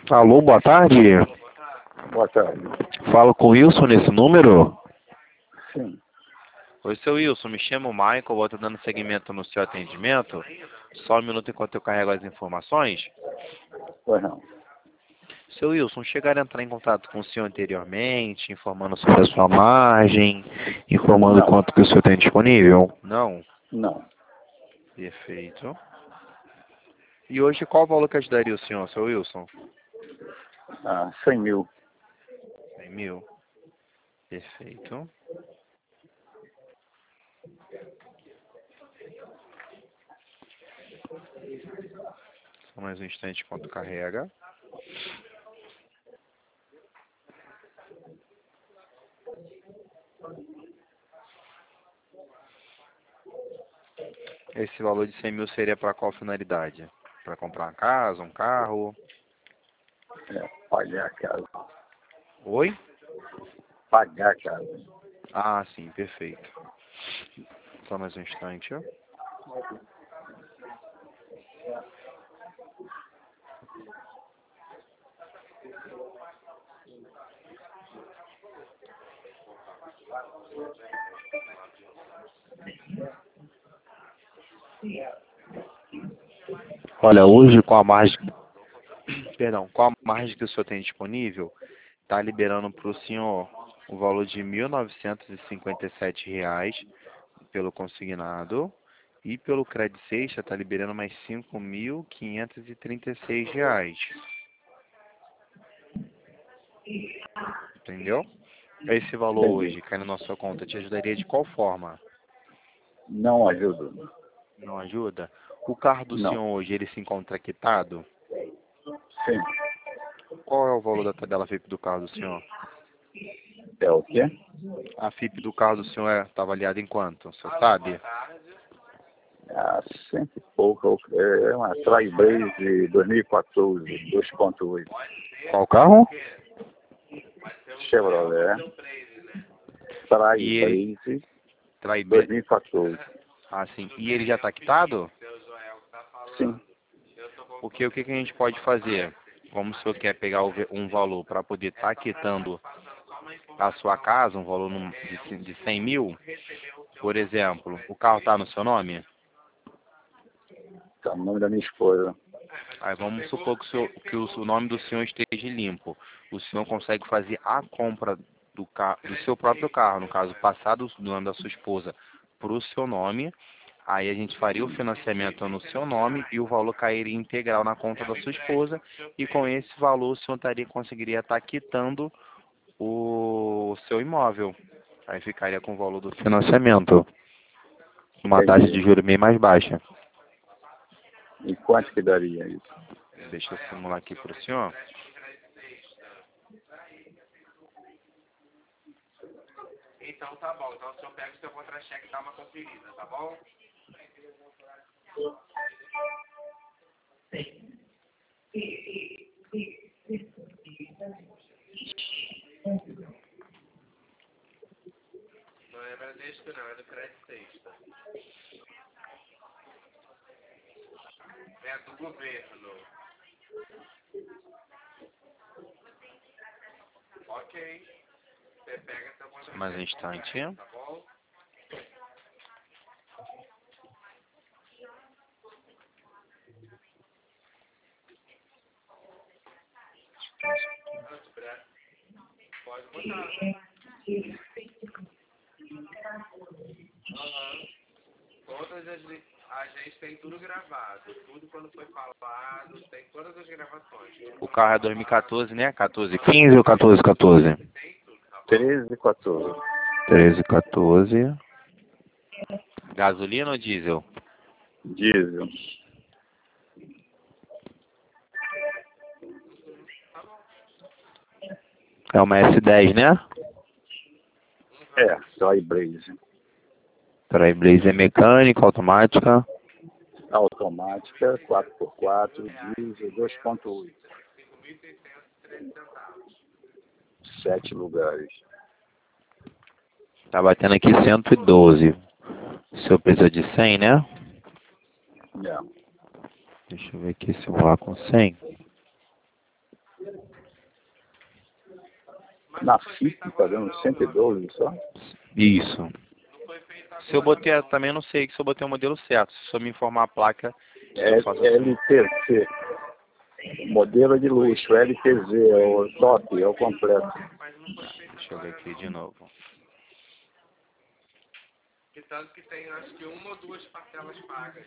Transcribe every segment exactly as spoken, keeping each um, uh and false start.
Alô, boa tarde. Boa tarde. Falo com o Wilson nesse número? Sim. Oi, seu Wilson, me chamo Michael, vou estar dando seguimento no seu atendimento. Só um minuto enquanto eu carrego as informações. Pois não. Seu Wilson, chegaram a entrar em contato com o senhor anteriormente, informando sobre a sua margem, informando Não. quanto que o senhor tem disponível? Não? Não. Perfeito. E hoje qual o valor que ajudaria o senhor, seu Wilson? Ah, cem mil. cem mil. Perfeito. Só mais um instante enquanto carrega. Esse valor de cem mil seria para qual finalidade? Para comprar uma casa, um carro? É, pagar a casa. Oi? Pagar a casa. Ah, sim, perfeito. Só mais um instante. Olha, hoje com a margem, perdão, com a margem que o senhor tem disponível, está liberando para o senhor o valor de mil novecentos e cinquenta e sete reais pelo consignado e pelo Credit Sexta está liberando mais cinco mil quinhentos e trinta e seis reais. Entendeu? Esse valor Entendi. hoje, caindo na sua conta, te ajudaria de qual forma? Não ajuda. Não ajuda? O carro do Não. senhor hoje, ele se encontra quitado? Sim. Qual é o valor da tabela F I P do carro do senhor? É o quê? A F I P do carro do senhor está avaliada em quanto? O senhor sabe? Ah, cento e pouco. É uma Trailblazer dois mil e quatorze, dois ponto oito. Qual carro? Chevrolet. E ele Trailblazer trai dois bem. mil e quatorze. Ah, sim. E ele já está quitado? Sim. Porque o que, que a gente pode fazer? Como o senhor quer pegar o ve- um valor para poder estar quitando a sua casa, um valor num- de c- de cem mil, por exemplo, o carro está no seu nome? Tá o nome da minha esposa. Aí vamos supor que o, seu- que o, o nome do senhor esteja limpo. O senhor consegue fazer a compra do, ca, do seu próprio carro, no caso, passar do, do nome da sua esposa para o seu nome. Aí a gente faria o financiamento no seu nome e o valor cairia integral na conta da sua esposa. E com esse valor o senhor estaria, conseguiria estar quitando o seu imóvel. Aí ficaria com o valor do financiamento. Uma taxa de Entendi. juros bem mais baixa. E quanto que daria isso? Deixa eu simular aqui para o senhor. Então tá bom. Então o senhor pega o seu contra-cheque e dá uma conferida, tá bom? Não é Bradesco não, é do Credit Sexta. É do governo. Ok. Você pega seu contra-cheque. Mais um instante. Tá bom? Pode botar. Aham. Todas as... li- A gente tem tudo gravado. Tudo quando foi falado, tem todas as gravações. O carro é dois mil e quatorze, né? quatorze quinze ou quatorze quatorze? treze e quatorze. treze quatorze. Gasolina ou diesel? Diesel. É uma S dez, né? É, Trailblazer. Trailblazer mecânica, automática. Automática, quatro por quatro, diesel, dois ponto oito. Sete lugares. Tá batendo aqui cento e doze. O senhor precisa de cem, né? É. Deixa eu ver aqui se eu vou lá com cem. Na F I P, tá dando cento e doze só? Isso. Se eu botei, também não sei se eu botei o modelo certo. Se eu me informar a placa, É eu faço assim. L T C. Modelo de luxo, L T Z, é o top, é o completo. Deixa eu ver aqui de novo. Que tanto que tem, acho que uma ou duas parcelas pagas.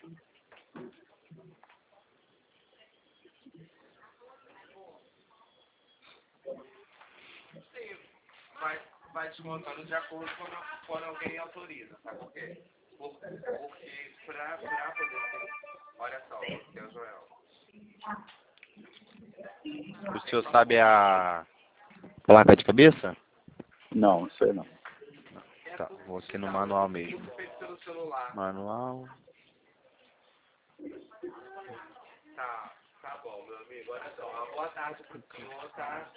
Sim, vai, vai descontando de acordo com quando, quando alguém autoriza, sabe por quê? Por, porque pra, pra poder ter... Olha só, seu Joel. O senhor sabe a placa de cabeça? Não, sei não. Tá, vou aqui no manual mesmo. Feito pelo celular. Manual. Tá, tá bom, meu amigo. Olha só, uma boa tarde pro senhor, tá?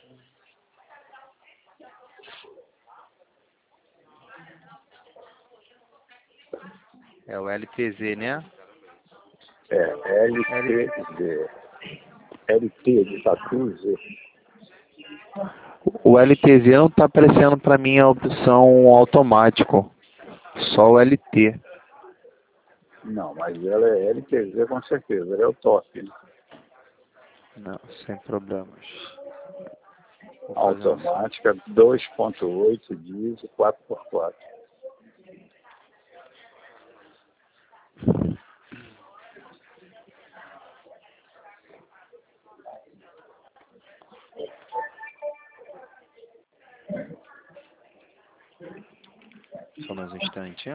É o L T Z, né? É L T Z. L T de tatu Z. O L T Z não está aparecendo para mim a opção automático. Só o L T. Não, mas ela é L T Z com certeza, ela é o top, né? Não, sem problemas. Vou fazer assim. Automática dois ponto oito diesel quatro por quatro. Só mais um instante.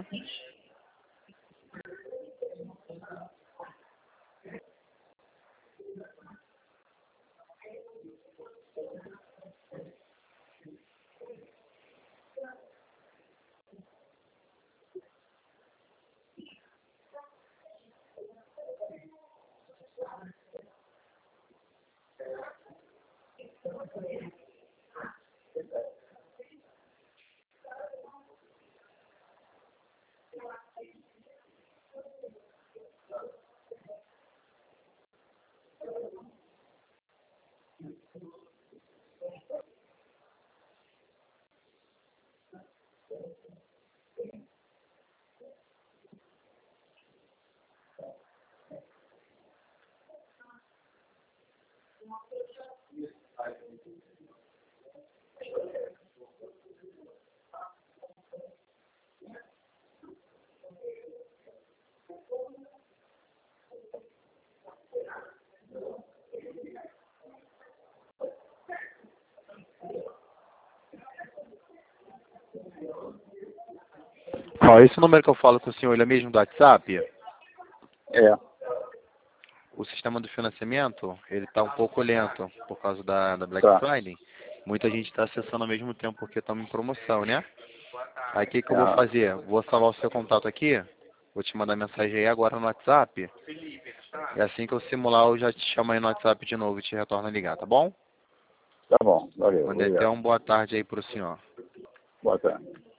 Ó, esse número que eu falo com o senhor, ele é mesmo do WhatsApp? É. O sistema do financiamento, ele está um pouco lento por causa da, da Black Tá. Friday. Muita gente está acessando ao mesmo tempo porque estamos em promoção, né? Aí o que, que eu Ah. vou fazer? Vou salvar o seu contato aqui. Vou te mandar mensagem aí agora no WhatsApp. E assim que eu simular, eu já te chamo aí no WhatsApp de novo e te retorno a ligar, tá bom? Tá bom, valeu. Mandei até Obrigado. uma boa tarde aí pro senhor. Boa tarde.